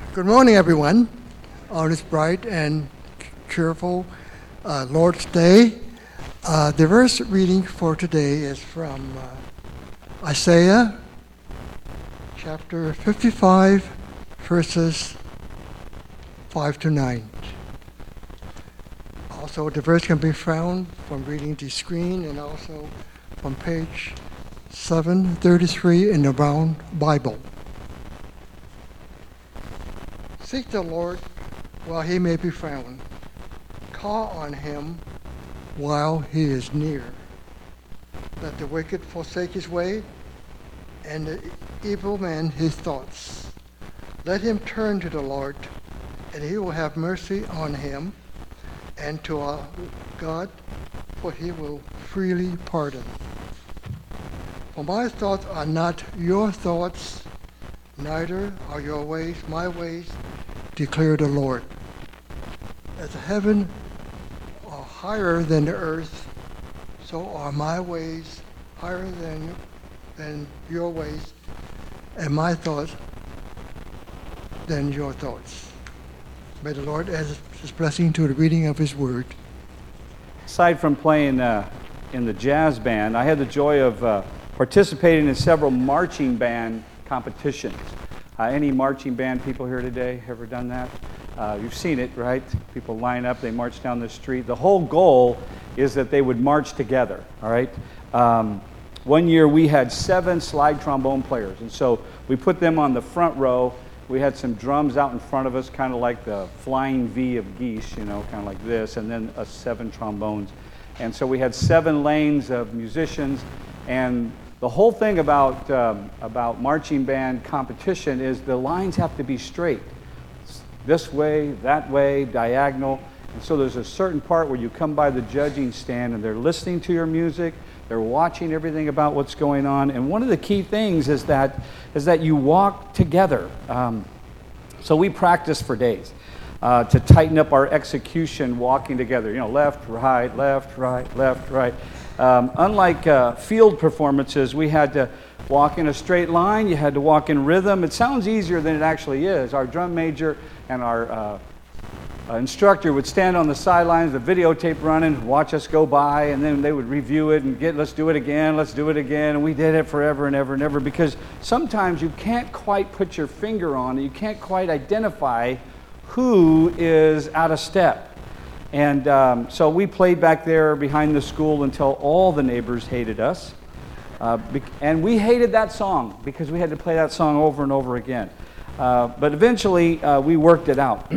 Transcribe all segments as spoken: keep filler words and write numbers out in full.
Good morning, everyone, on this bright and cheerful uh, Lord's Day. Uh, the verse reading for today is from uh, Isaiah chapter fifty-five, verses five to nine. Also, the verse can be found from reading the screen and also from page seven thirty-three in the Brown Bible. Seek the Lord while he may be found. Call on him while he is near. Let the wicked forsake his way, and the evil man his thoughts. Let him turn to the Lord, and he will have mercy on him, and to our God, for he will freely pardon. For my thoughts are not your thoughts, neither are your ways my ways, declare the Lord. As the heaven are higher than the earth, so are my ways higher than, than your ways, and my thoughts than your thoughts. May the Lord add his blessing to the reading of his word. Aside from playing uh, in the jazz band, I had the joy of uh, participating in several marching band competitions. Uh, any marching band people here today ever done that? Uh, you've seen it, right? People line up, they march down the street. The whole goal is that they would march together, all right? Um, one year we had seven slide trombone players, and so we put them on the front row. We had some drums out in front of us, kind of like the flying V of geese, you know, kind of like this, and then uh, seven trombones. And so we had seven lanes of musicians, and the whole thing about um, about marching band competition is the lines have to be straight. This way, that way, diagonal. And so there's a certain part where you come by the judging stand and they're listening to your music, they're watching everything about what's going on. And one of the key things is that is that you walk together. Um, so we practice for days uh, to tighten up our execution walking together. You know, left, right, left, right, left, right. Um, unlike uh, field performances, we had to walk in a straight line. You had to walk in rhythm. It sounds easier than it actually is. Our drum major and our uh, uh, instructor would stand on the sidelines, the videotape running, watch us go by, and then they would review it and get, let's do it again, let's do it again. And we did it forever and ever and ever because sometimes you can't quite put your finger on it. You can't quite identify who is out of step. And um, so we played back there behind the school until all the neighbors hated us. Uh, be- and we hated that song because we had to play that song over and over again. Uh, but eventually uh, we worked it out.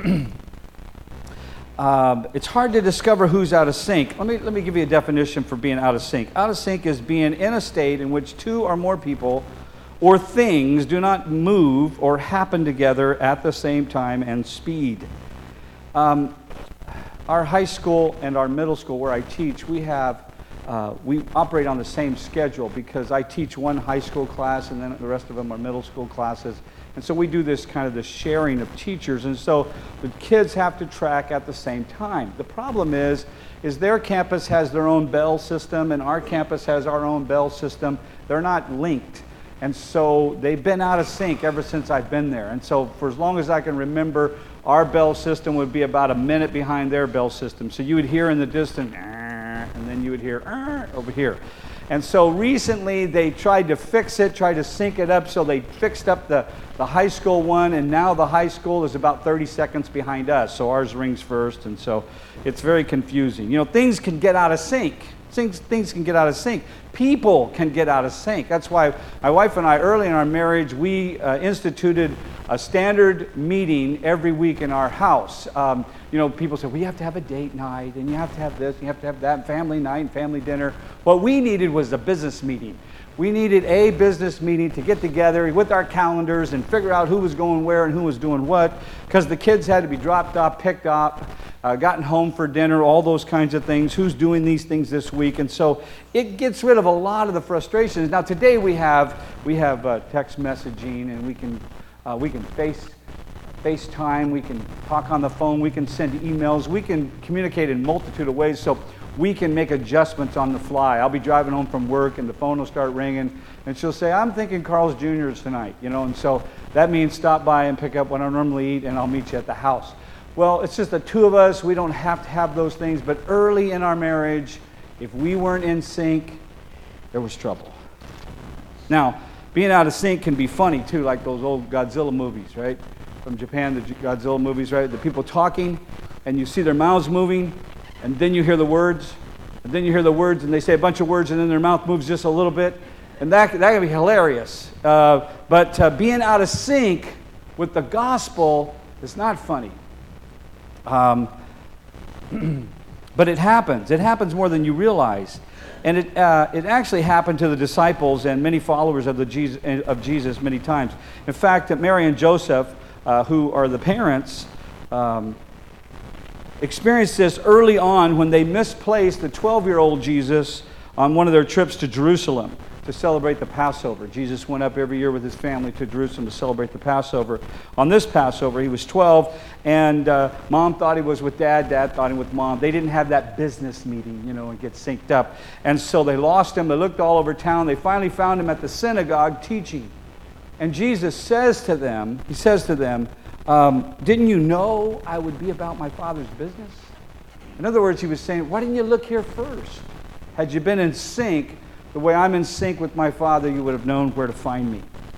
uh, it's hard to discover who's out of sync. Let me, let me give you a definition for being out of sync. Out of sync is being in a state in which two or more people or things do not move or happen together at the same time and speed. Um, Our high school and our middle school where I teach, we have, uh, we operate on the same schedule because I teach one high school class and then the rest of them are middle school classes. And so we do this kind of the sharing of teachers. And so the kids have to track at the same time. The problem is, is their campus has their own bell system and our campus has our own bell system. They're not linked. And so they've been out of sync ever since I've been there. And so for as long as I can remember, our bell system would be about a minute behind their bell system. So you would hear in the distance, and then you would hear over here. And so recently they tried to fix it, tried to sync it up, so they fixed up the, the high school one, and now the high school is about thirty seconds behind us. So ours rings first, and so it's very confusing. You know, things can get out of sync. Things, things can get out of sync. People can get out of sync. That's why my wife and I, early in our marriage, we uh, instituted a standard meeting every week in our house. Um, you know, people say, well, you have to have a date night, and you have to have this, and you have to have that, family night, and family dinner. What we needed was a business meeting. We needed a business meeting to get together with our calendars and figure out who was going where and who was doing what, because the kids had to be dropped off, picked up, uh, gotten home for dinner, all those kinds of things, who's doing these things this week. And so it gets rid of a lot of the frustrations. Now today we have we have uh, text messaging, and we can uh, we can face FaceTime, we can talk on the phone, we can send emails, we can communicate in a multitude of ways, so we can make adjustments on the fly. I'll be driving home from work and the phone will start ringing and she'll say, I'm thinking Carl's Junior's tonight, you know, and so that means stop by and pick up what I normally eat and I'll meet you at the house. Well, it's just the two of us. We don't have to have those things, but early in our marriage, if we weren't in sync, there was trouble. Now, being out of sync can be funny too, like those old Godzilla movies, right? From Japan, the Godzilla movies, right? The people talking, and you see their mouths moving, and then you hear the words, and then you hear the words, and they say a bunch of words, and then their mouth moves just a little bit, and that, that can be hilarious. Uh, but uh, being out of sync with the gospel is not funny. Um, but it happens. It happens more than you realize. And it, uh, it actually happened to the disciples and many followers of, the Jesus, of Jesus many times. In fact, Mary and Joseph, uh, who are the parents, um, experienced this early on when they misplaced the twelve-year-old Jesus on one of their trips to Jerusalem to celebrate the Passover. Jesus went up every year with his family to Jerusalem to celebrate the Passover. On this Passover, he was twelve, and uh, mom thought he was with dad, dad thought he was with mom. They didn't have that business meeting, you know, and get synced up. And so they lost him. They looked all over town. They finally found him at the synagogue teaching. And Jesus says to them, he says to them, um, didn't you know I would be about my Father's business? In other words, he was saying, why didn't you look here first? Had you been in sync, the way I'm in sync with my Father, you would have known where to find me.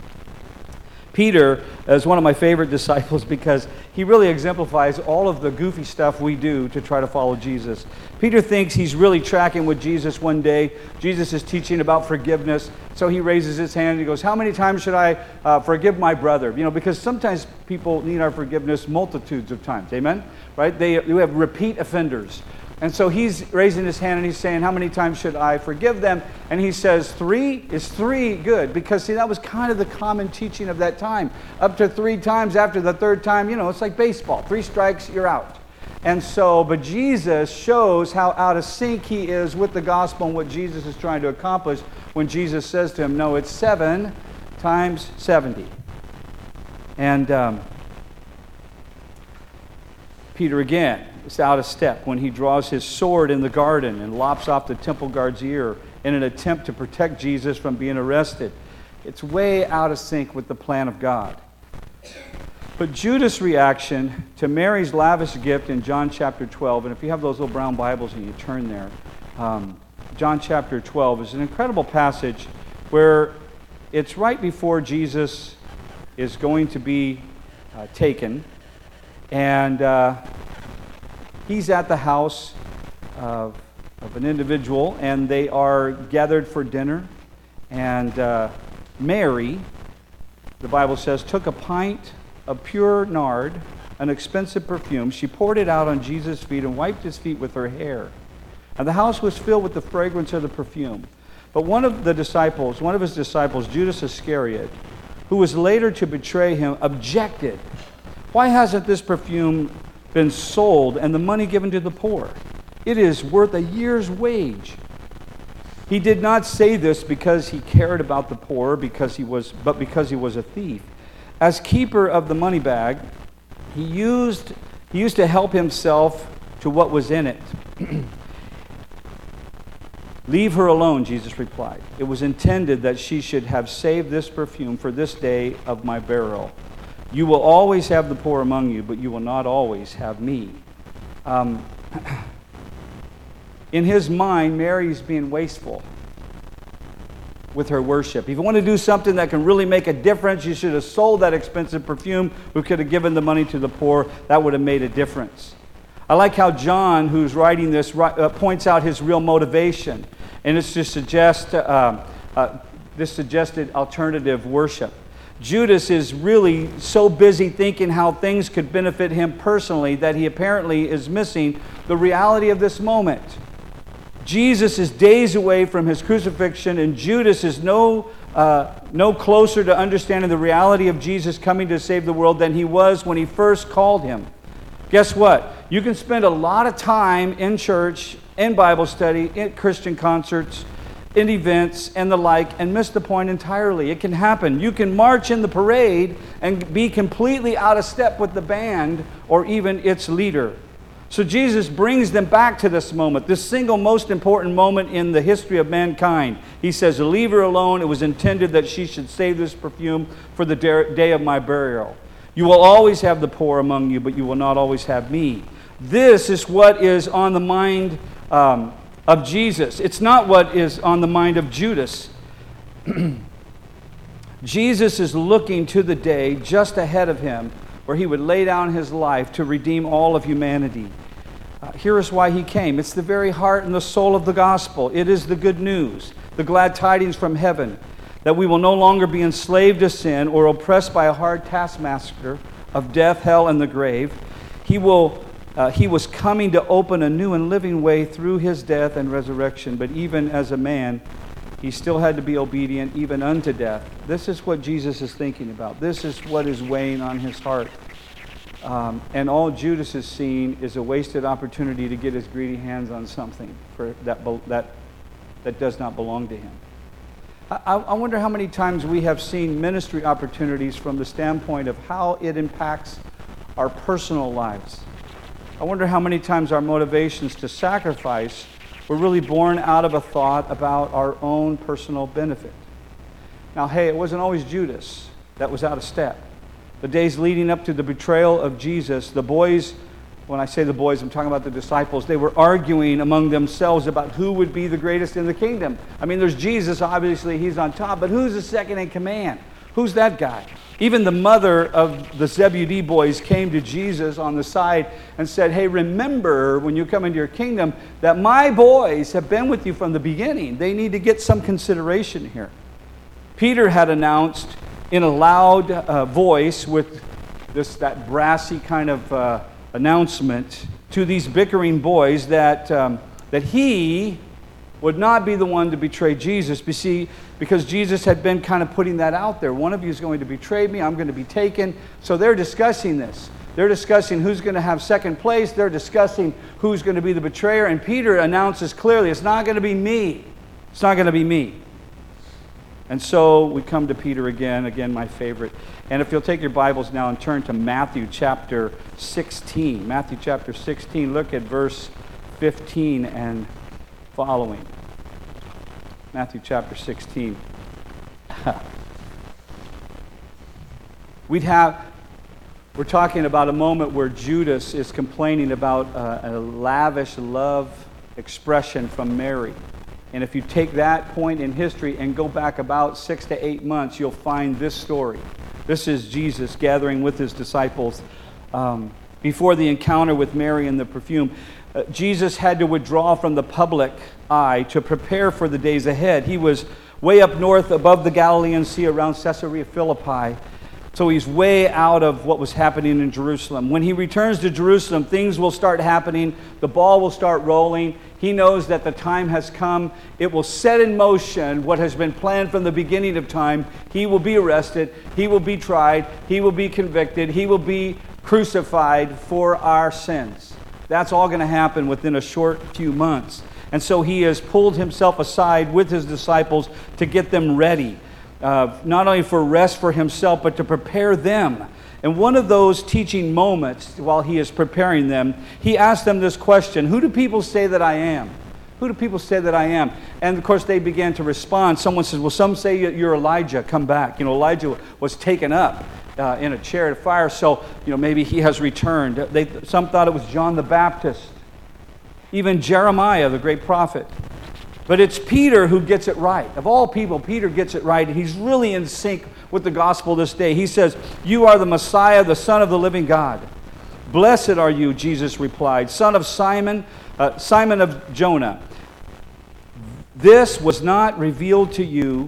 Peter is one of my favorite disciples because he really exemplifies all of the goofy stuff we do to try to follow Jesus. Peter thinks he's really tracking with Jesus one day. Jesus is teaching about forgiveness, so he raises his hand and he goes, how many times should I uh, forgive my brother? You know, because sometimes people need our forgiveness multitudes of times, amen? Right? They, we have repeat offenders. And so he's raising his hand and he's saying, how many times should I forgive them? And he says, three? Is three good? Because, see, that was kind of the common teaching of that time. Up to three times, after the third time, you know, it's like baseball. Three strikes, you're out. And so, but Jesus shows how out of sync he is with the gospel and what Jesus is trying to accomplish when Jesus says to him, no, it's seven times seventy. And um, Peter again is out of step when he draws his sword in the garden and lops off the temple guard's ear in an attempt to protect Jesus from being arrested. It's way out of sync with the plan of God. But Judas' reaction to Mary's lavish gift in John chapter twelve, and if you have those little brown Bibles and you turn there, um, John chapter twelve is an incredible passage where it's right before Jesus is going to be uh, taken, and uh, he's at the house of, of an individual, and they are gathered for dinner. And uh, Mary, the Bible says, took a pint of pure nard, an expensive perfume. She poured it out on Jesus' feet and wiped his feet with her hair. And the house was filled with the fragrance of the perfume. But one of the disciples, one of his disciples, Judas Iscariot, who was later to betray him, objected. Why hasn't this perfume been sold and the money given to the poor? It is worth a year's wage. He did not say this because he cared about the poor, because he was, but because he was a thief. As keeper of the money bag, he used, he used to help himself to what was in it. Leave her alone, Jesus replied. It was intended that she should have saved this perfume for this day of my burial. You will always have the poor among you, but you will not always have me. Um, in his mind, Mary's being wasteful with her worship. If you want to do something that can really make a difference, you should have sold that expensive perfume. We could have given the money to the poor. That would have made a difference. I like how John, who's writing this, uh, points out his real motivation, and it's to suggest uh, uh, this suggested alternative worship. Judas is really so busy thinking how things could benefit him personally that he apparently is missing the reality of this moment. Jesus is days away from his crucifixion, and Judas is no, uh, no closer to understanding the reality of Jesus coming to save the world than he was when he first called him. Guess what? You can spend a lot of time in church, in Bible study, in Christian concerts, in events and the like and miss the point entirely. It can happen. You can march in the parade and be completely out of step with the band or even its leader. So Jesus brings them back to this moment, this single most important moment in the history of mankind. He says, leave her alone. It was intended that she should save this perfume for the day of my burial. You will always have the poor among you, but you will not always have me. This is what is on the mind um, of Jesus. It's not what is on the mind of Judas. Jesus is looking to the day just ahead of him where he would lay down his life to redeem all of humanity. Uh, here is why he came. It's the very heart and the soul of the gospel. It is the good news, the glad tidings from heaven, that we will no longer be enslaved to sin or oppressed by a hard taskmaster of death, hell, and the grave. He will, uh, he was coming to open a new and living way through his death and resurrection, but even as a man, he still had to be obedient even unto death. This is what Jesus is thinking about. This is what is weighing on his heart. Um, and all Judas is seeing is a wasted opportunity to get his greedy hands on something for that, that, that does not belong to him. I, I wonder how many times we have seen ministry opportunities from the standpoint of how it impacts our personal lives. I wonder how many times our motivations to sacrifice were really born out of a thought about our own personal benefit. Now, hey, it wasn't always Judas that was out of step. The days leading up to the betrayal of Jesus, the boys, when I say the boys, I'm talking about the disciples, they were arguing among themselves about who would be the greatest in the kingdom. I mean, there's Jesus, obviously he's on top, but who's the second in command? Who's that guy? Even the mother of the Zebedee boys came to Jesus on the side and said, hey, remember when you come into your kingdom that my boys have been with you from the beginning. They need to get some consideration here. Peter had announced in a loud uh, voice with this that brassy kind of uh, announcement to these bickering boys that, um, that he would not be the one to betray Jesus. You see, because Jesus had been kind of putting that out there. One of you is going to betray me. I'm going to be taken. So they're discussing this. They're discussing who's going to have second place. They're discussing who's going to be the betrayer. And Peter announces clearly, it's not going to be me. It's not going to be me. And so we come to Peter again, again my favorite. And if you'll take your Bibles now and turn to Matthew chapter sixteen. Matthew chapter sixteen, look at verse fifteen and following. Matthew chapter sixteen. We'd have, we're talking about a moment where Judas is complaining about uh, a lavish love expression from Mary. And if you take that point in history and go back about six to eight months, you'll find this story. This is Jesus gathering with his disciples um, before the encounter with Mary and the perfume. Uh, Jesus had to withdraw from the public eye to prepare for the days ahead. He was way up north above the Galilean Sea around Caesarea Philippi. So he's way out of what was happening in Jerusalem. When he returns to Jerusalem, things will start happening. The ball will start rolling. He knows that the time has come. It will set in motion what has been planned from the beginning of time. He will be arrested. He will be tried. He will be convicted. He will be crucified for our sins. That's all going to happen within a short few months. And so he has pulled himself aside with his disciples to get them ready. Uh, not only for rest for himself, but to prepare them. And one of those teaching moments, while he is preparing them, he asked them this question: who do people say that I am? Who do people say that I am? And of course they began to respond. Someone says, well, some say you're Elijah, come back. You know, Elijah was taken up uh, in a chariot of fire, so you know maybe he has returned. They, some thought it was John the Baptist, even Jeremiah, the great prophet. But it's Peter who gets it right. Of all people, Peter gets it right. He's really in sync with the gospel this day. He says, you are the Messiah, the Son of the living God. Blessed are you, Jesus replied, son of Simon, uh, Simon of Jonah. This was not revealed to you,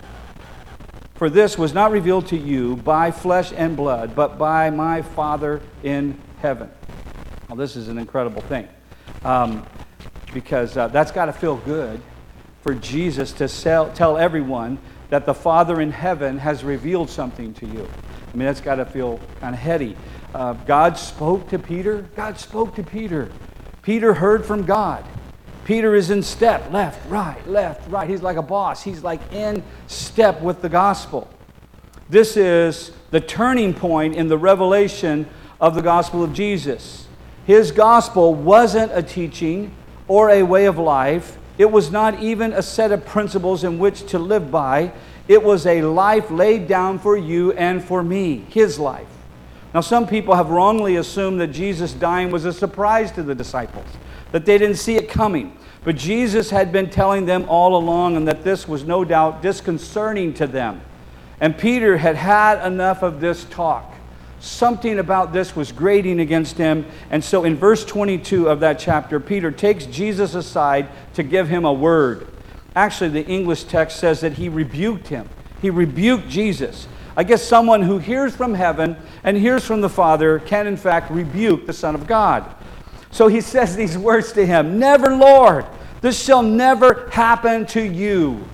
for this was not revealed to you by flesh and blood, but by my Father in heaven. Well, this is an incredible thing. Um, Because uh, that's got to feel good for Jesus to sell, tell everyone that the Father in heaven has revealed something to you. I mean, that's got to feel kind of heady. Uh, God spoke to Peter. God spoke to Peter. Peter heard from God. Peter is in step, left, right, left, right. He's like a boss. He's like in step with the gospel. This is the turning point in the revelation of the gospel of Jesus. His gospel wasn't a teaching or a way of life. It was not even a set of principles in which to live by. It was a life laid down for you and for me, his life. Now, some people have wrongly assumed that Jesus dying was a surprise to the disciples, that they didn't see it coming. But Jesus had been telling them all along, and that this was no doubt disconcerting to them. And Peter had had enough of this talk. Something about this was grating against him. And so in verse twenty-two of that chapter, Peter takes Jesus aside to give him a word. Actually, the English text says that he rebuked him. He rebuked Jesus. I guess someone who hears from heaven and hears from the Father can in fact rebuke the Son of God. So he says these words to him, "Never, Lord, this shall never happen to you."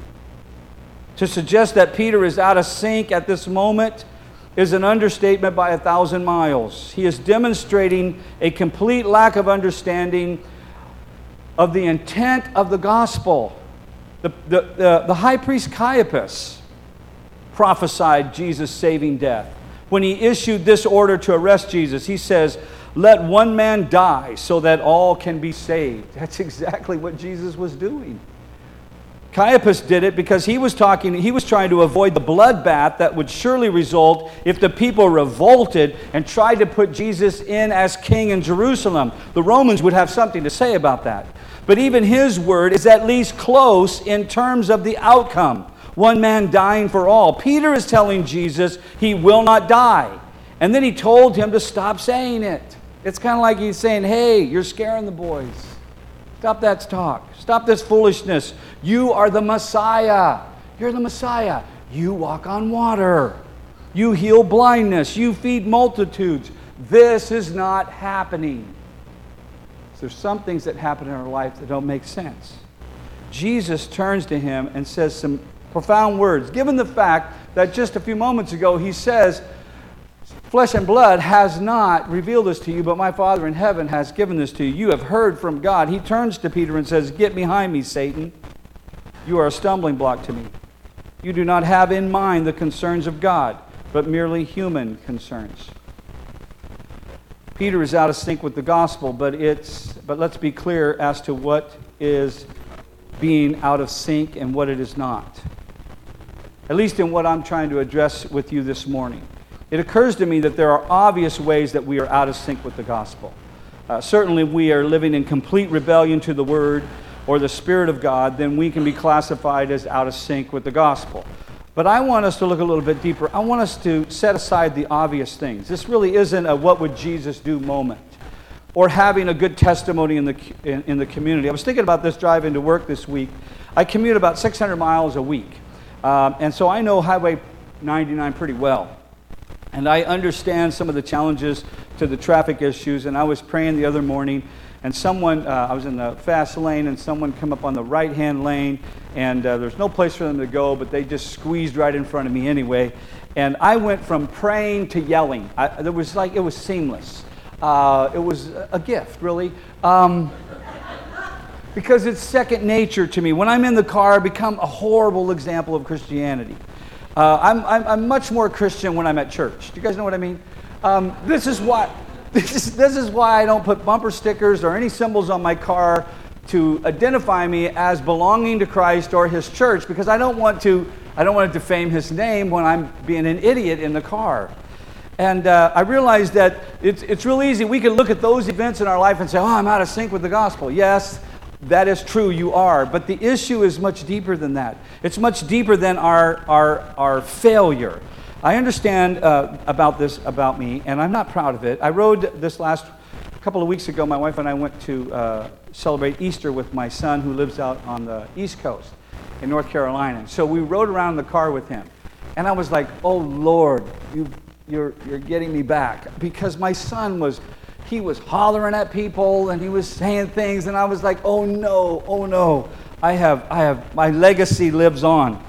To suggest that Peter is out of sync at this moment is an understatement by a thousand miles. He is demonstrating a complete lack of understanding of the intent of the gospel. The, the, the, the high priest Caiaphas prophesied Jesus' saving death. When he issued this order to arrest Jesus, he says, "Let one man die so that all can be saved." That's exactly what Jesus was doing. Caiaphas did it because he was talking, he was trying to avoid the bloodbath that would surely result if the people revolted and tried to put Jesus in as king in Jerusalem. The Romans would have something to say about that. But even his word is at least close in terms of the outcome. One man dying for all. Peter is telling Jesus he will not die. And then he told him to stop saying it. It's kind of like he's saying, "Hey, you're scaring the boys. Stop that talk. Stop this foolishness. You are the Messiah. You're the Messiah. You walk on water. You heal blindness. You feed multitudes. This is not happening." So there's some things that happen in our life that don't make sense. Jesus turns to him and says some profound words, given the fact that just a few moments ago he says, "Flesh and blood has not revealed this to you, but my Father in heaven has given this to you. You have heard from God." He turns to Peter and says, "Get behind me, Satan. You are a stumbling block to me. You do not have in mind the concerns of God, but merely human concerns." Peter is out of sync with the gospel, but it's but let's be clear as to what is being out of sync and what it is not. At least in what I'm trying to address with you this morning. It occurs to me that there are obvious ways that we are out of sync with the gospel. Uh, certainly, we are living in complete rebellion to the Word or the Spirit of God, then we can be classified as out of sync with the gospel. But I want us to look a little bit deeper. I want us to set aside the obvious things. This really isn't a what would Jesus do moment or having a good testimony in the, in, in the community. I was thinking about this driving to work this week. I commute about six hundred miles a week. Um, and so I know Highway ninety-nine pretty well. And I understand some of the challenges to the traffic issues. And I was praying the other morning, and someone, uh, I was in the fast lane, and someone come up on the right-hand lane, and uh, there's no place for them to go, but they just squeezed right in front of me anyway. And I went from praying to yelling. I, it was like, it was seamless. Uh, it was a gift, really. Um, because it's second nature to me. When I'm in the car, I become a horrible example of Christianity. Uh, I'm, I'm, I'm much more Christian when I'm at church. Do you guys know what I mean? Um, this is why this is, this is why I don't put bumper stickers or any symbols on my car to identify me as belonging to Christ or His church, because I don't want to I don't want to defame His name when I'm being an idiot in the car. And uh, I realized that it's it's real easy. We can look at those events in our life and say, "Oh, I'm out of sync with the gospel." Yes, that is true, you are. But the issue is much deeper than that. It's much deeper than our our, our failure. I understand uh, about this about me, and I'm not proud of it. I rode this last a couple of weeks ago. My wife and I went to uh, celebrate Easter with my son, who lives out on the East Coast in North Carolina. So we rode around in the car with him, and I was like, "Oh Lord, you you're you're getting me back," because my son was. He was hollering at people and he was saying things, and I was like, "Oh no, oh no, I have, I have, my legacy lives on."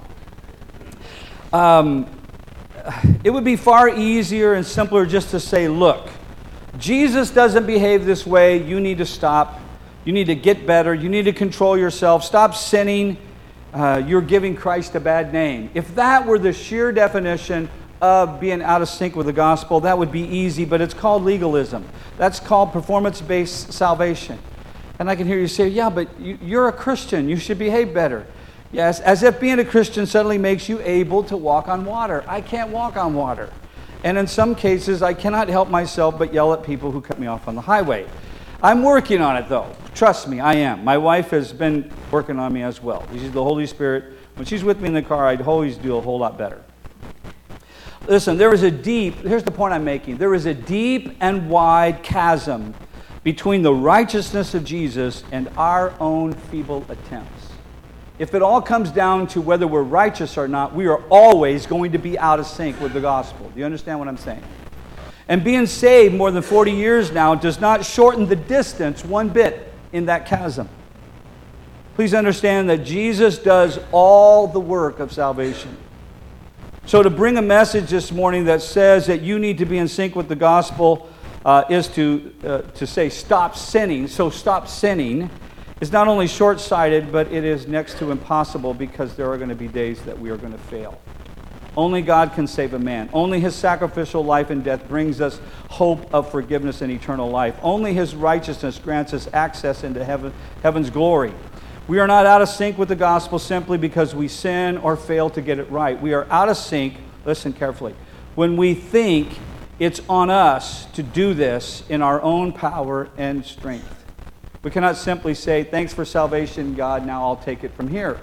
Um, it would be far easier and simpler just to say, "Look, Jesus doesn't behave this way. You need to stop. You need to get better. You need to control yourself. Stop sinning. Uh, you're giving Christ a bad name. If that were the sheer definition of being out of sync with the gospel, that would be easy, but it's called legalism. That's called performance-based salvation. And I can hear you say, yeah, but you, you're a Christian. You should behave better. Yes, as if being a Christian suddenly makes you able to walk on water. I can't walk on water. And in some cases, I cannot help myself but yell at people who cut me off on the highway. I'm working on it, though. Trust me, I am. My wife has been working on me as well. She's the Holy Spirit. When she's with me in the car, I'd always do a whole lot better. Listen, there is a deep, here's the point I'm making. There is a deep and wide chasm between the righteousness of Jesus and our own feeble attempts. If it all comes down to whether we're righteous or not, we are always going to be out of sync with the gospel. Do you understand what I'm saying? And being saved more than forty years now does not shorten the distance one bit in that chasm. Please understand that Jesus does all the work of salvation. So to bring a message this morning that says that you need to be in sync with the gospel uh, is to, uh, to say stop sinning. So stop sinning is not only short-sighted, but it is next to impossible, because there are going to be days that we are going to fail. Only God can save a man. Only His sacrificial life and death brings us hope of forgiveness and eternal life. Only His righteousness grants us access into heaven, heaven's glory. We are not out of sync with the gospel simply because we sin or fail to get it right. We are out of sync, listen carefully, when we think it's on us to do this in our own power and strength. We cannot simply say, thanks for salvation, God, now I'll take it from here.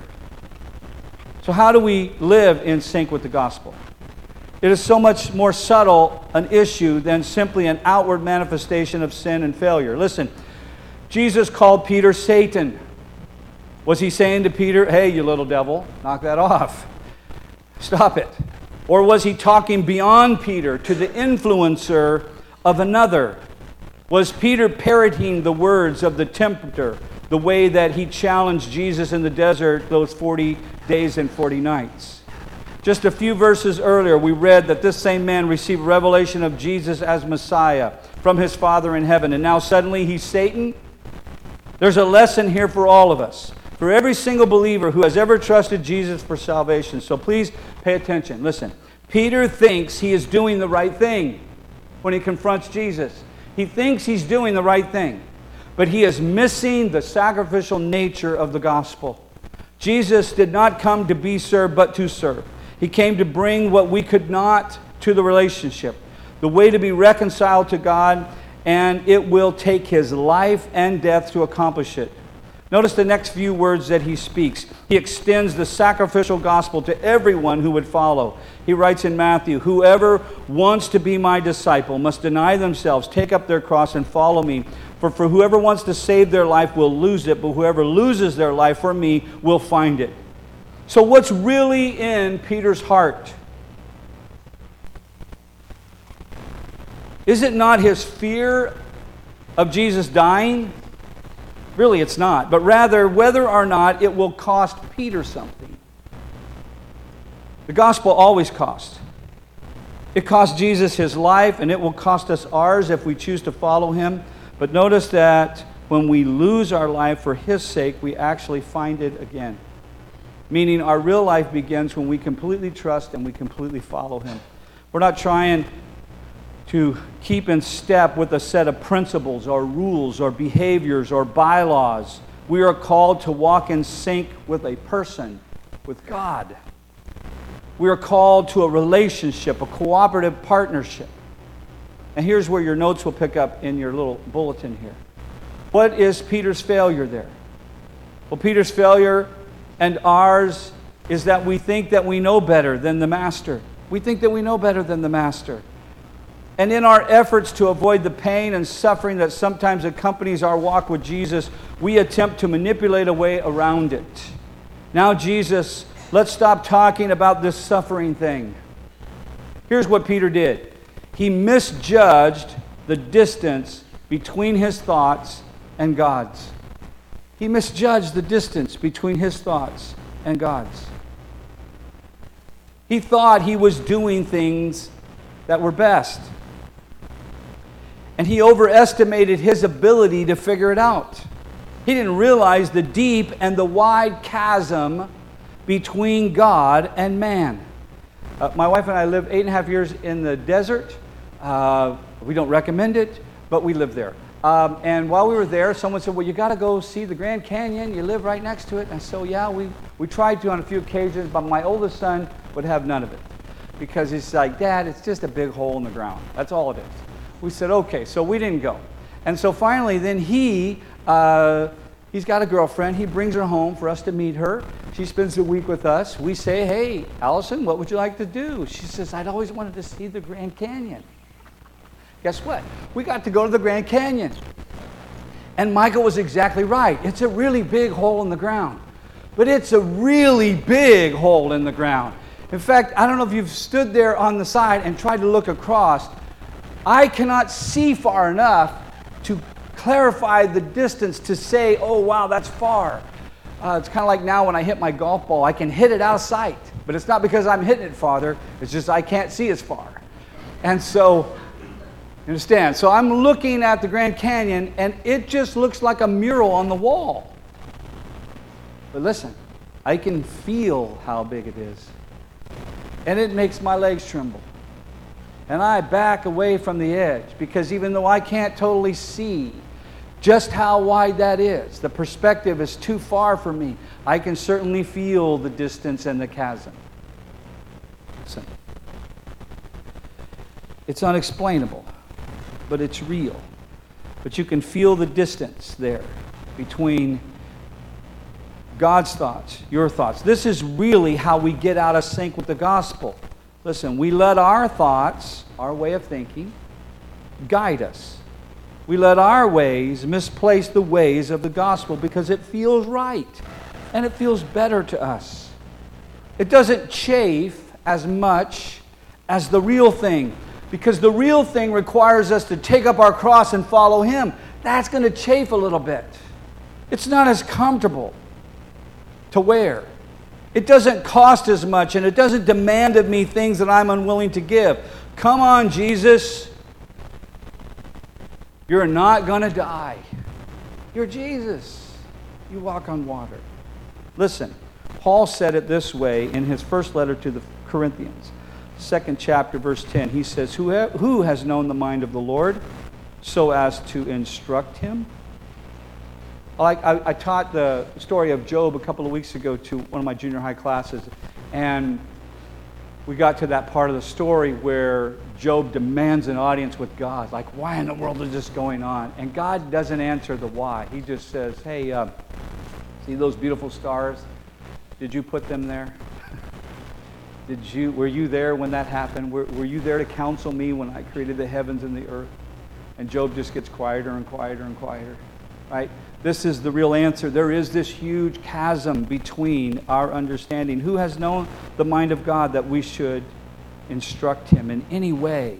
So how do we live in sync with the gospel? It is so much more subtle an issue than simply an outward manifestation of sin and failure. Listen, Jesus called Peter Satan. Was he saying to Peter, hey, you little devil, knock that off. Stop it. Or was he talking beyond Peter to the influencer of another? Was Peter parroting the words of the tempter, the way that he challenged Jesus in the desert those forty days and forty nights? Just a few verses earlier, we read that this same man received revelation of Jesus as Messiah from his Father in heaven, and now suddenly he's Satan? There's a lesson here for all of us, for every single believer who has ever trusted Jesus for salvation. So please pay attention. Listen, Peter thinks he is doing the right thing when he confronts Jesus. He thinks he's doing the right thing, but he is missing the sacrificial nature of the gospel. Jesus did not come to be served, but to serve. He came to bring what we could not to the relationship, the way to be reconciled to God, and it will take His life and death to accomplish it. Notice the next few words that he speaks. He extends the sacrificial gospel to everyone who would follow. He writes in Matthew, whoever wants to be my disciple must deny themselves, take up their cross, and follow me. For, for whoever wants to save their life will lose it, but whoever loses their life for me will find it. So what's really in Peter's heart? Is it not his fear of Jesus dying? Really, it's not. But rather, whether or not it will cost Peter something. The gospel always costs. It cost Jesus his life, and it will cost us ours if we choose to follow him. But notice that when we lose our life for his sake, we actually find it again. Meaning our real life begins when we completely trust and we completely follow him. We're not trying to keep in step with a set of principles or rules or behaviors or bylaws. We are called to walk in sync with a person, with God. We are called to a relationship, a cooperative partnership. And here's where your notes will pick up in your little bulletin here. What is Peter's failure there? Well, Peter's failure and ours is that we think that we know better than the Master. We think that we know better than the Master. And in our efforts to avoid the pain and suffering that sometimes accompanies our walk with Jesus, we attempt to manipulate a way around it. Now, Jesus, let's stop talking about this suffering thing. Here's what Peter did. He misjudged the distance between his thoughts and God's. He misjudged the distance between his thoughts and God's. He thought he was doing things that were best. And he overestimated his ability to figure it out. He didn't realize the deep and the wide chasm between God and man. Uh, my wife and I lived eight and a half years in the desert. Uh, we don't recommend it, but we lived there. Um, and while we were there, someone said, well, you got to go see the Grand Canyon. You live right next to it. And so, yeah, we, we tried to on a few occasions, but my oldest son would have none of it. Because he's like, Dad, it's just a big hole in the ground. That's all it is. We said, okay, so we didn't go. And so finally, then he, uh, he's got a girlfriend. He brings her home for us to meet her. She spends a week with us. We say, hey, Allison, what would you like to do? She says, I'd always wanted to see the Grand Canyon. Guess what? We got to go to the Grand Canyon. And Michael was exactly right. It's a really big hole in the ground. But it's a really big hole in the ground. In fact, I don't know if you've stood there on the side and tried to look across. I cannot see far enough to clarify the distance to say, oh, wow, that's far. Uh, it's kind of like now when I hit my golf ball. I can hit it out of sight. But it's not because I'm hitting it farther. It's just I can't see as far. And so... You understand? So I'm looking at the Grand Canyon, and it just looks like a mural on the wall. But listen, I can feel how big it is. And it makes my legs tremble. And I back away from the edge, because even though I can't totally see just how wide that is, the perspective is too far for me, I can certainly feel the distance and the chasm. Listen, it's unexplainable. But it's real. But you can feel the distance there between God's thoughts, your thoughts. This is really how we get out of sync with the gospel. Listen, we let our thoughts, our way of thinking, guide us. We let our ways misplace the ways of the gospel because it feels right and it feels better to us. It doesn't chafe as much as the real thing. Because the real thing requires us to take up our cross and follow Him. That's going to chafe a little bit. It's not as comfortable to wear. It doesn't cost as much, and it doesn't demand of me things that I'm unwilling to give. Come on, Jesus. You're not going to die. You're Jesus. You walk on water. Listen, Paul said it this way in his first letter to the Corinthians. Second chapter, verse ten, he says, who, ha- who has known the mind of the Lord so as to instruct him? I, I, I taught the story of Job a couple of weeks ago to one of my junior high classes, and we got to that part of the story where Job demands an audience with God. Like, why in the world is this going on? And God doesn't answer the why. He just says, hey, uh, see those beautiful stars? Did you put them there? Did you, were you there when that happened? Were, were you there to counsel me when I created the heavens and the earth? And Job just gets quieter and quieter and quieter, right? This is the real answer. There is this huge chasm between our understanding. Who has known the mind of God that we should instruct Him in any way?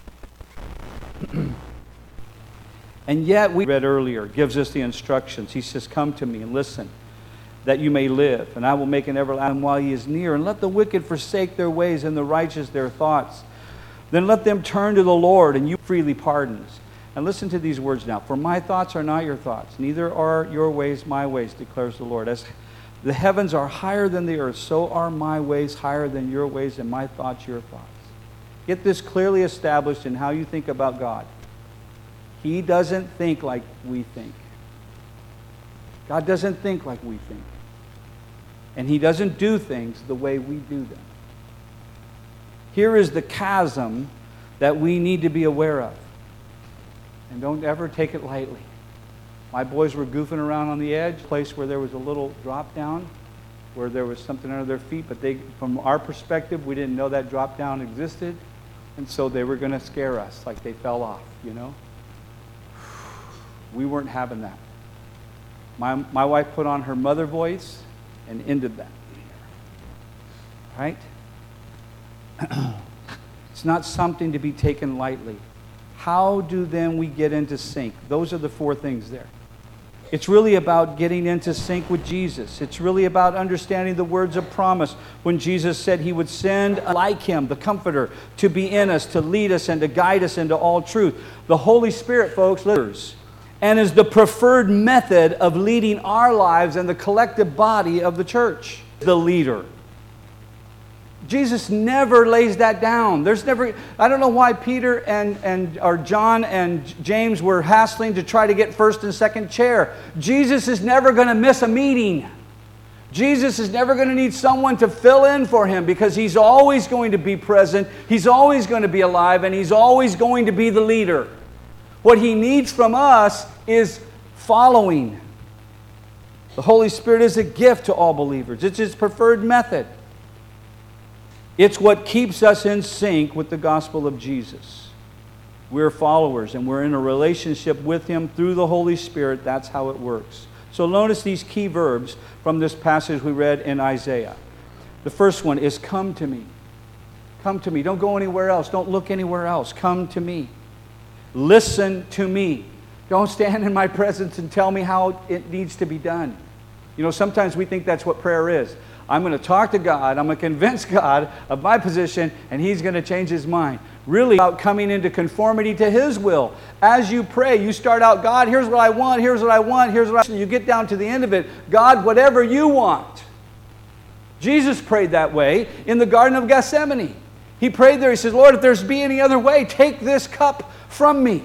And yet, we read earlier, gives us the instructions. He says, come to me and listen, that you may live, and I will make an everlasting while He is near. And let the wicked forsake their ways, and the righteous their thoughts. Then let them turn to the Lord, and you freely pardons. And listen to these words now. For my thoughts are not your thoughts, neither are your ways my ways, declares the Lord. As the heavens are higher than the earth, so are my ways higher than your ways, and my thoughts your thoughts. Get this clearly established in how you think about God. He doesn't think like we think. God doesn't think like we think. And He doesn't do things the way we do them. Here is the chasm that we need to be aware of. And don't ever take it lightly. My boys were goofing around on the edge, a place where there was a little drop down, where there was something under their feet, but they, from our perspective, we didn't know that drop down existed. And so they were going to scare us like they fell off, you know. We weren't having that. My, my wife put on her mother voice and ended that. Right? It's not something to be taken lightly. How do then we get into sync? Those are the four things there. It's really about getting into sync with Jesus. It's really about understanding the words of promise when Jesus said He would send like Him, the Comforter, to be in us, to lead us, and to guide us into all truth. The Holy Spirit, folks, lives. and is the preferred method of leading our lives and the collective body of the church. The leader. Jesus never lays that down. There's never, I don't know why Peter and, and or John and James were hassling to try to get first and second chair. Jesus is never going to miss a meeting. Jesus is never going to need someone to fill in for him because he's always going to be present, he's always going to be alive, and he's always going to be the leader. What he needs from us is following. The Holy Spirit is a gift to all believers. It's his preferred method. It's what keeps us in sync with the gospel of Jesus. We're followers and we're in a relationship with him through the Holy Spirit. That's how it works. So notice these key verbs from this passage we read in Isaiah. The first one is come to me. Come to me. Don't go anywhere else. Don't look anywhere else. Come to me. Listen to me. Don't stand in my presence and tell me how it needs to be done. You know, sometimes we think that's what prayer is. I'm going to talk to God, I'm going to convince God of my position, and he's going to change his mind. Really about coming into conformity to his will. As you pray, you start out, God, here's what I want, here's what I want, here's what I want. You get down to the end of it, God, whatever you want. Jesus prayed that way in the Garden of Gethsemane. He prayed there, he says, Lord, if there's be any other way, take this cup from me.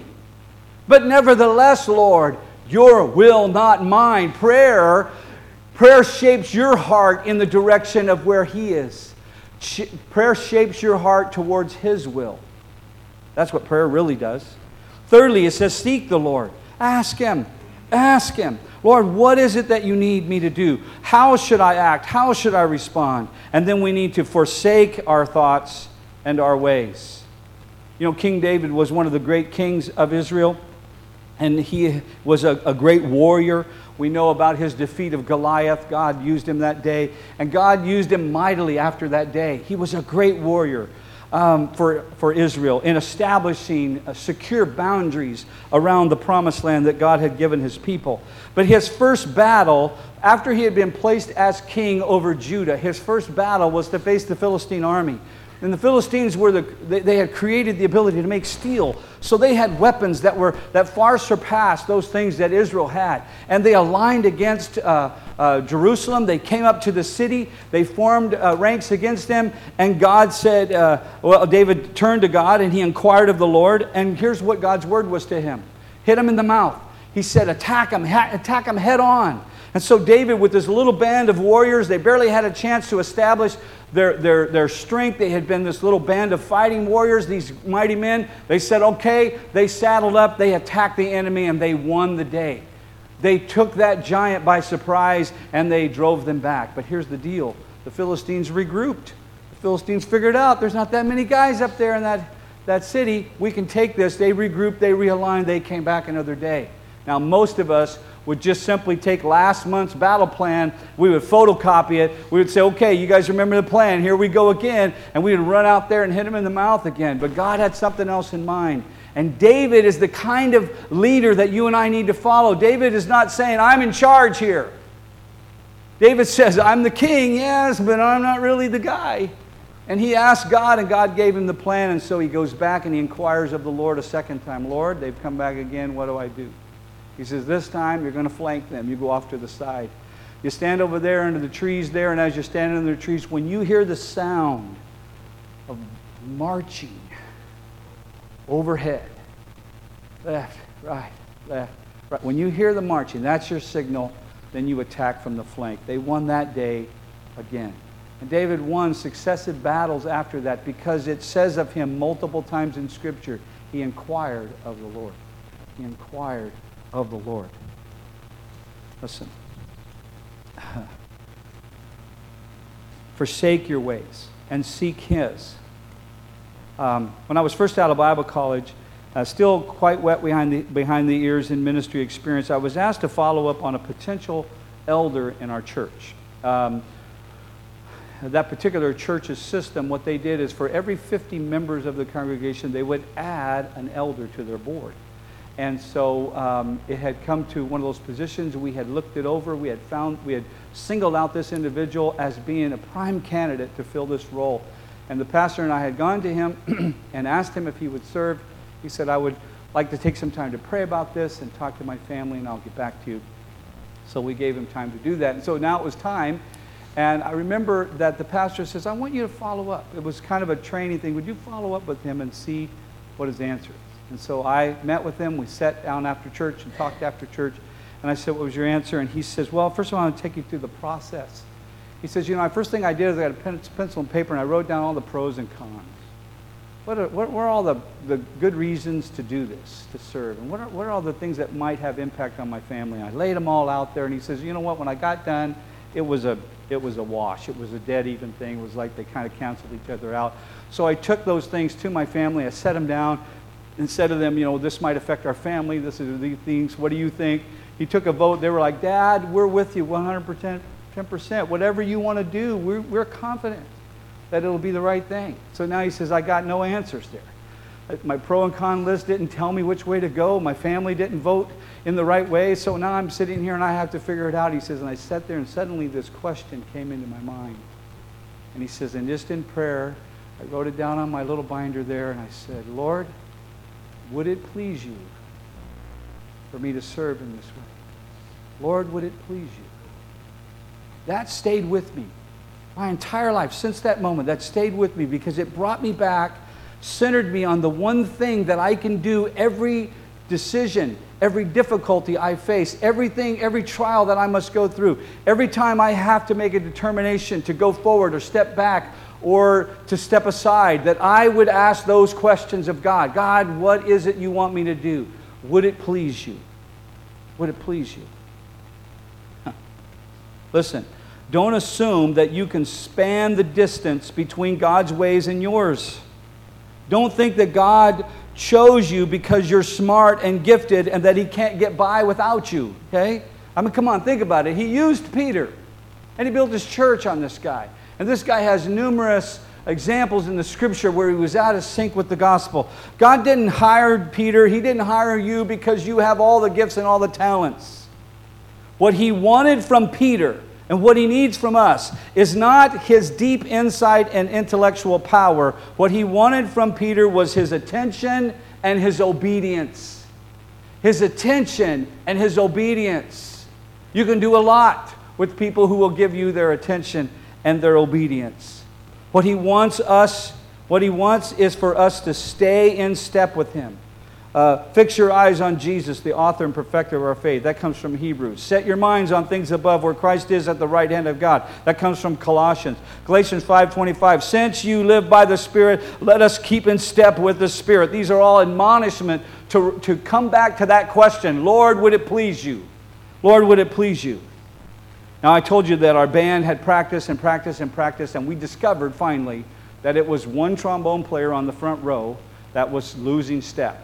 But nevertheless, Lord, your will, not mine. Prayer Prayer shapes your heart in the direction of where he is. Prayer shapes your heart towards his will. That's what prayer really does. Thirdly, it says, seek the Lord. Ask him. Ask him. Lord, what is it that you need me to do? How should I act? How should I respond? And then we need to forsake our thoughts and our ways. You know, King David was one of the great kings of Israel, and he was a, a great warrior. We know about his defeat of Goliath. God used him that day. And God used him mightily after that day. He was a great warrior um, for, for Israel in establishing uh, secure boundaries around the promised land that God had given his people. But his first battle, after he had been placed as king over Judah, his first battle was to face the Philistine army. And the Philistines were the, they, they had created the ability to make steel. So they had weapons that were that far surpassed those things that Israel had. And they aligned against uh, uh, Jerusalem. They came up to the city. They formed uh, ranks against them. And God said, uh, well, David turned to God and he inquired of the Lord. And here's what God's word was to him. Hit him in the mouth. He said, attack him, ha- attack him head on. And so David, with this little band of warriors, they barely had a chance to establish their, their, their strength. They had been this little band of fighting warriors, these mighty men. They said, okay, they saddled up, they attacked the enemy, and they won the day. They took that giant by surprise, and they drove them back. But here's the deal. The Philistines regrouped. The Philistines figured out there's not that many guys up there in that, that city. We can take this. They regrouped, they realigned, they came back another day. Now, most of us would just simply take last month's battle plan, we would photocopy it, we would say, okay, you guys remember the plan, here we go again, and we would run out there and hit him in the mouth again. But God had something else in mind. And David is the kind of leader that you and I need to follow. David is not saying, I'm in charge here. David says, I'm the king, yes, but I'm not really the guy. And he asked God, and God gave him the plan, and so he goes back and he inquires of the Lord a second time. Lord, they've come back again, what do I do? He says, this time you're going to flank them. You go off to the side. You stand over there under the trees there, and as you're standing under the trees, when you hear the sound of marching overhead, left, right, left, right. When you hear the marching, that's your signal. Then you attack from the flank. They won that day again. And David won successive battles after that because it says of him multiple times in Scripture, he inquired of the Lord. He inquired of the Lord. Listen. Forsake your ways and seek His. Um, when I was first out of Bible college, uh, still quite wet behind the, behind the ears in ministry experience, I was asked to follow up on a potential elder in our church. Um, that particular church's system, what they did is for every fifty members of the congregation, they would add an elder to their board. And so um, it had come to one of those positions. We had looked it over. We had found, we had singled out this individual as being a prime candidate to fill this role. And the pastor and I had gone to him and asked him if he would serve. He said, I would like to take some time to pray about this and talk to my family, and I'll get back to you. So we gave him time to do that. And so now it was time. And I remember that the pastor says, I want you to follow up. It was kind of a training thing. Would you follow up with him and see what his answer is? And so I met with him. We sat down after church and talked after church. And I said, what was your answer? And he says, well, first of all, I want to take you through the process. He says, you know, the first thing I did is I got a pen, pencil and paper, and I wrote down all the pros and cons. What are, what, what are all the, the good reasons to do this, to serve? And what are, what are all the things that might have impact on my family? And I laid them all out there. And he says, you know what, when I got done, it was a It was a wash. It was a dead even thing. It was like they kind of canceled each other out. So I took those things to my family. I set them down and said to them, you know, this might affect our family. This is these things. What do you think? He took a vote. They were like, Dad, we're with you one hundred percent, ten percent. Whatever you want to do, we're, we're confident that it'll be the right thing. So now he says, I got no answers there. My pro and con list didn't tell me which way to go. My family didn't vote in the right way. So now I'm sitting here and I have to figure it out. He says, and I sat there and suddenly this question came into my mind. And he says, and just in prayer, I wrote it down on my little binder there and I said, Lord, would it please you for me to serve in this way? Lord, would it please you? That stayed with me my entire life. Since that moment, that stayed with me because it brought me back, centered me on the one thing that I can do every decision, every difficulty I face, everything, every trial that I must go through, every time I have to make a determination to go forward or step back or to step aside, that I would ask those questions of God. God, what is it you want me to do? Would it please you? Would it please you? Huh. Listen, don't assume that you can span the distance between God's ways and yours. Don't think that God chose you because you're smart and gifted and that he can't get by without you, okay? I mean, come on, think about it. He used Peter, and he built his church on this guy. And this guy has numerous examples in the Scripture where he was out of sync with the gospel. God didn't hire Peter. He didn't hire you because you have all the gifts and all the talents. What he wanted from Peter and what he needs from us is not his deep insight and intellectual power. What he wanted from Peter was his attention and his obedience. His attention and his obedience. You can do a lot with people who will give you their attention and their obedience. What he wants us, what he wants is for us to stay in step with him. Uh, fix your eyes on Jesus, the author and perfecter of our faith. That comes from Hebrews. Set your minds on things above where Christ is at the right hand of God. That comes from Colossians. Galatians five twenty-five. Since you live by the Spirit, let us keep in step with the Spirit. These are all admonishment to, to come back to that question. Lord, would it please you? Lord, would it please you? Now, I told you that our band had practiced and practiced and practiced, and we discovered finally that it was one trombone player on the front row that was losing step.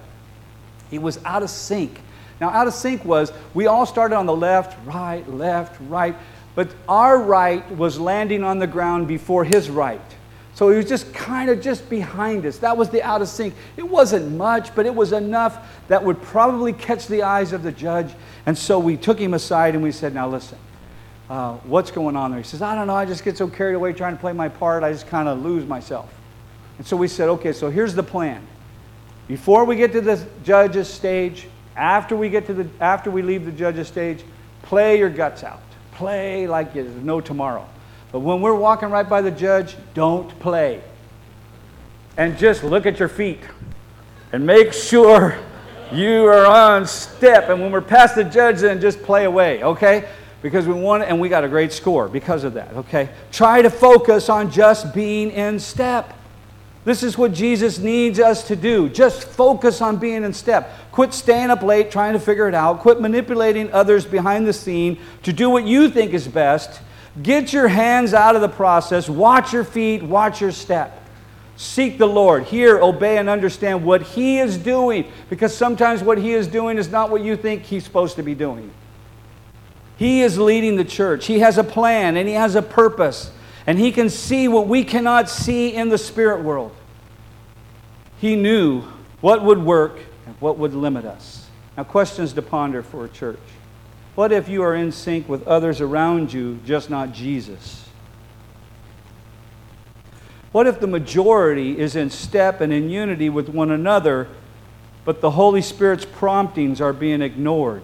He was out of sync. Now, out of sync was, we all started on the left, right, left, right, but our right was landing on the ground before his right. So he was just kind of just behind us. That was the out of sync. It wasn't much, but it was enough that would probably catch the eyes of the judge. And so we took him aside and we said, now listen, uh, what's going on there? He says, I don't know, I just get so carried away trying to play my part, I just kind of lose myself. And so we said, okay, so here's the plan. Before we get to the judge's stage, after we get to the after we leave the judge's stage, play your guts out. Play like there's no tomorrow. But when we're walking right by the judge, don't play. And just look at your feet and make sure you are on step. And when we're past the judge, then just play away, okay? Because we want it, and we got a great score because of that, okay? Try to focus on just being in step. This is what Jesus needs us to do. Just focus on being in step. Quit staying up late trying to figure it out. Quit manipulating others behind the scene to do what you think is best. Get your hands out of the process. Watch your feet. Watch your step. Seek the Lord. Hear, obey, and understand what He is doing. Because sometimes what He is doing is not what you think He's supposed to be doing. He is leading the church. He has a plan and He has a purpose. And He can see what we cannot see in the spirit world. He knew what would work and what would limit us. Now, questions to ponder for a church. What if you are in sync with others around you, just not Jesus? What if the majority is in step and in unity with one another, but the Holy Spirit's promptings are being ignored.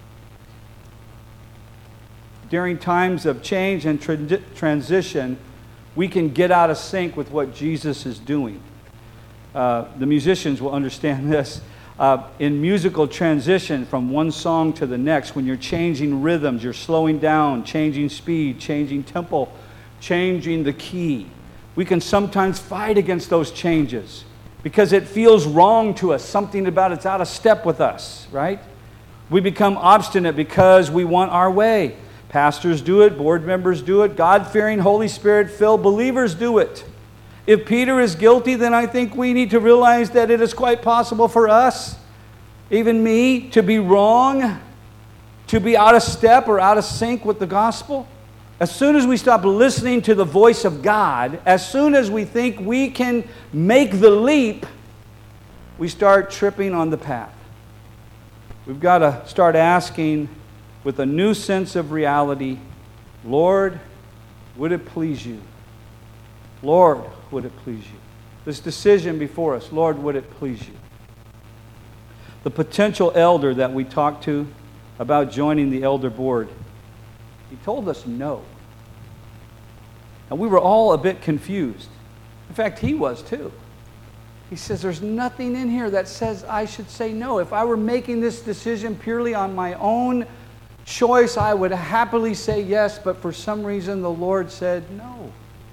During times of change and tra- transition, we can get out of sync with what Jesus is doing. Uh, the musicians will understand this. Uh, in musical transition from one song to the next, when you're changing rhythms, you're slowing down, changing speed, changing tempo, changing the key. We can sometimes fight against those changes because it feels wrong to us. Something about it's out of step with us, right? We become obstinate because we want our way. Pastors do it, board members do it, God-fearing, Holy Spirit-filled believers do it. If Peter is guilty, then I think we need to realize that it is quite possible for us, even me, to be wrong, to be out of step or out of sync with the gospel. As soon as we stop listening to the voice of God, as soon as we think we can make the leap, we start tripping on the path. We've got to start asking with a new sense of reality, Lord, would it please you? Lord, would it please you? This decision before us, Lord, would it please you? The potential elder that we talked to about joining the elder board, he told us no. And we were all a bit confused. In fact, he was too. He says, there's nothing in here that says I should say no. If I were making this decision purely on my own choice, I would happily say yes, but for some reason the Lord said no.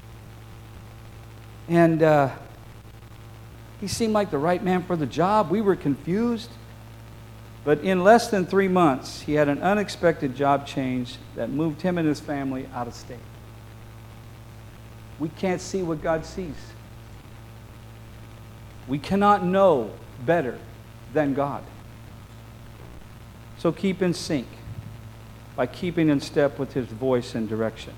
And uh, he seemed like the right man for the job. We were confused. But in less than three months, he had an unexpected job change that moved him and his family out of state. We can't see what God sees. We cannot know better than God. So keep in sync by keeping in step with His voice and direction.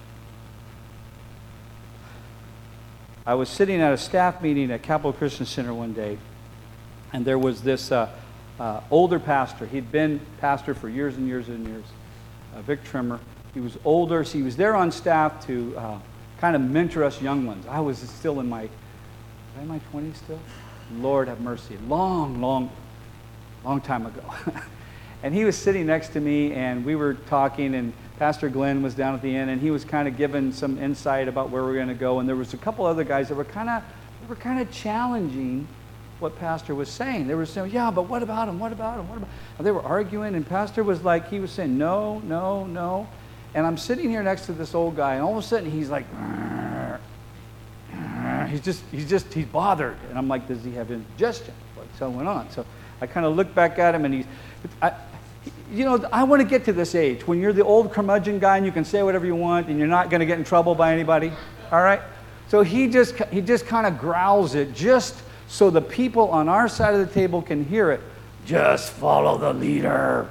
I was sitting at a staff meeting at Capital Christian Center one day, and there was this uh, uh, older pastor. He'd been pastor for years and years and years, uh, Vic Trimmer. He was older, so he was there on staff to uh, kind of mentor us young ones. I was still in my, was I in my twenties still? Lord have mercy. Long, long, long time ago. And he was sitting next to me, and we were talking, and Pastor Glenn was down at the end, and he was kind of giving some insight about where we're going to go. And there was a couple other guys that were kind of, they were kind of challenging what Pastor was saying. They were saying, yeah, but what about him? What about him? What about? And they were arguing, and Pastor was like, he was saying, no, no, no. And I'm sitting here next to this old guy, and all of a sudden he's like, "Arr, arr." he's just, he's just, he's bothered. And I'm like, does he have indigestion? What's going on? So I kind of look back at him, and he's, I, you know, I want to get to this age when you're the old curmudgeon guy and you can say whatever you want and you're not going to get in trouble by anybody. All right? So he just he just kind of growls it just so the people on our side of the table can hear it. Just follow the leader.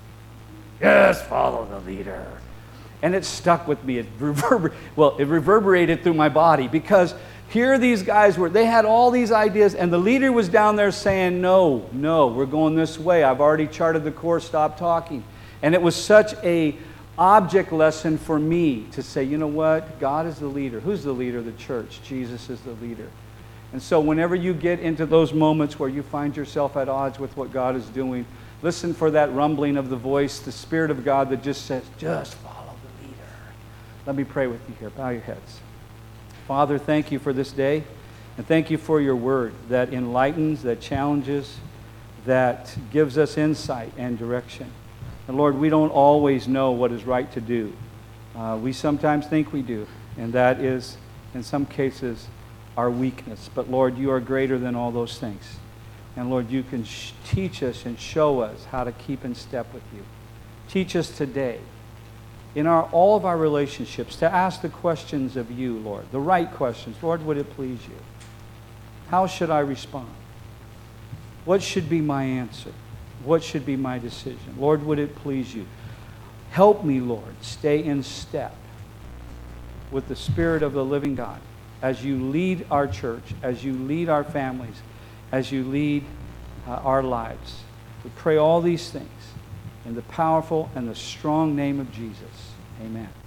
Just follow the leader. And it stuck with me. It reverber- well, it reverberated through my body because here these guys were, they had all these ideas, and the leader was down there saying, no, no, we're going this way. I've already charted the course, stop talking. And it was such a object lesson for me to say, you know what? God is the leader. Who's the leader of the church? Jesus is the leader. And so whenever you get into those moments where you find yourself at odds with what God is doing, listen for that rumbling of the voice, the Spirit of God that just says, just follow the leader. Let me pray with you here. Bow your heads. Father, thank you for this day, and thank you for your word that enlightens, that challenges, that gives us insight and direction. And Lord, we don't always know what is right to do. Uh, we sometimes think we do, and that is, in some cases, our weakness. But Lord, you are greater than all those things. And Lord, you can sh- teach us and show us how to keep in step with you. Teach us today, in our, all of our relationships, to ask the questions of you, Lord, the right questions. Lord, would it please you? How should I respond? What should be my answer? What should be my decision? Lord, would it please you? Help me, Lord, stay in step with the Spirit of the living God as you lead our church, as you lead our families, as you lead uh, our lives. We pray all these things in the powerful and the strong name of Jesus. Amen.